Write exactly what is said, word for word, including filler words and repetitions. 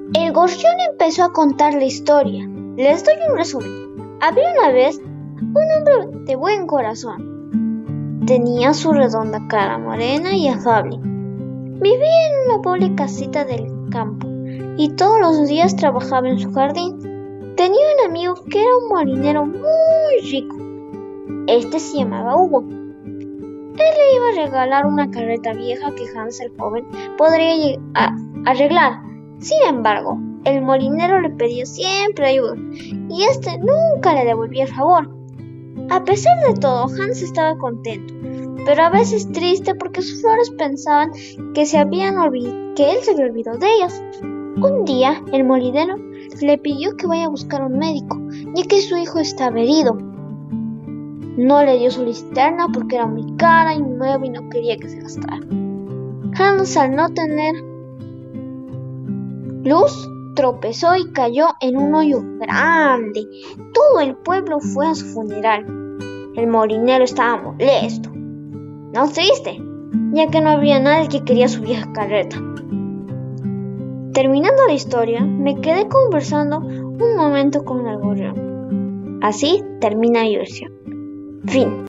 El gorrión empezó a contar la historia. Les doy un resumen. Había una vez un hombre de buen corazón. Tenía su redonda cara morena y afable. Vivía en una pobre casita del campo y todos los días trabajaba en su jardín. Tenía un amigo que era un molinero muy rico. Este se llamaba Hugo. Él le iba a regalar una carreta vieja que Hans el joven podría arreglar. Sin embargo, el molinero le pedía siempre ayuda y este nunca le devolvía el favor. A pesar de todo, Hans estaba contento, pero a veces triste porque sus flores pensaban que, se habían olvid- que él se había olvidado de ellas. Un día, el molinero le pidió que vaya a buscar un médico, ya que su hijo estaba herido. No le dio su linterna porque era muy cara y nueva y no quería que se gastara. Hans, al no tener luz, tropezó y cayó en un hoyo grande. Todo el pueblo fue a su funeral. El molinero estaba molesto, no triste, ya que no había nadie que quería su vieja carreta. Terminando la historia, me quedé conversando un momento con el gorrión. Así termina mi versión. Fin.